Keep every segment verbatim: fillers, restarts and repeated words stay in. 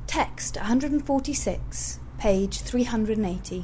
Text one hundred forty-six, page three hundred eighty.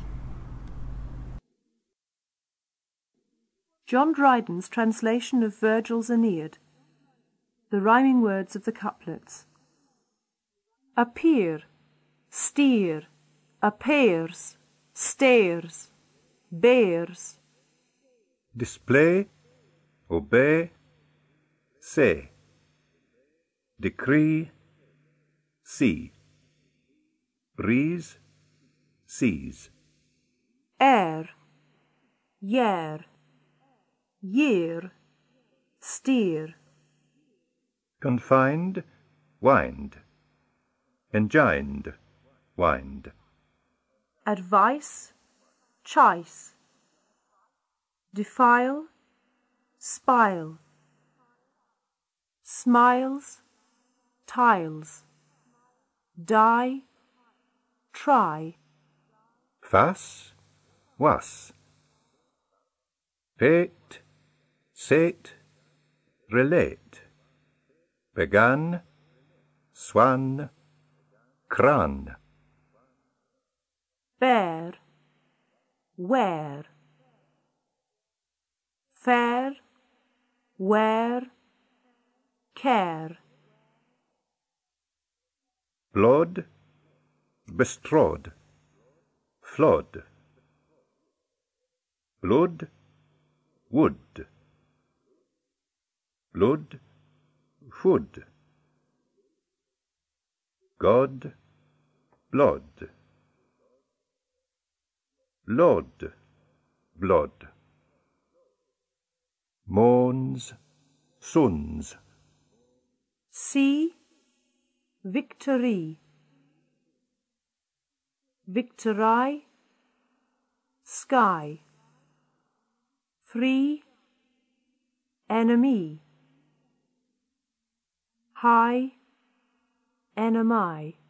John Dryden's translation of Virgil's Aeneid. The rhyming words of the couplets. Appear, steer, appears, stairs, bears. Display, obey, say. Decree, see. Breeze, seas. Air, year, year, steer. Confined, wind. Engined, wind. Advice, chise. Defile, spile. Smiles, tiles. Die, try. Fass, was. Fate, sate, relate. Began, swan, cran. Bear, wear. Fair, wear, care. Blood, bestrode. Flood. Blood, wood. Blood, food. God, blood. Lord, blood. Moons, sons. Sea, victory. Victory, sky. Free, enemy. High, enemy.